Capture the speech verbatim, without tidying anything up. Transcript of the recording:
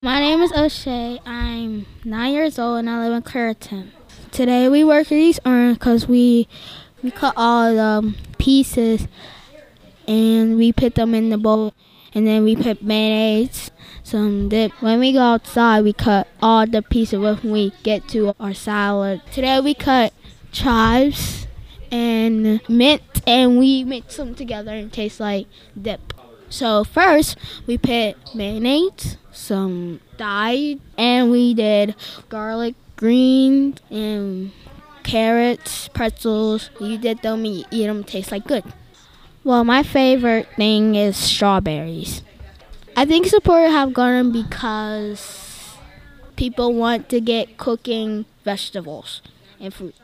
My name is O'Shea. I'm nine years old and I live in Clariton. Today we work these orange because we we cut all the um, pieces and we put them in the bowl and then we put mayonnaise, some dip. When we go outside, we cut all the pieces when we get to our salad. Today we cut chives and mint and we mix them together and taste like dip. So first we put mayonnaise, some dye, and we did garlic, greens, and carrots, pretzels. You did them, you eat them, taste like good. Well, my favorite thing is strawberries. I think support have gone because people want to get cooking vegetables and fruit.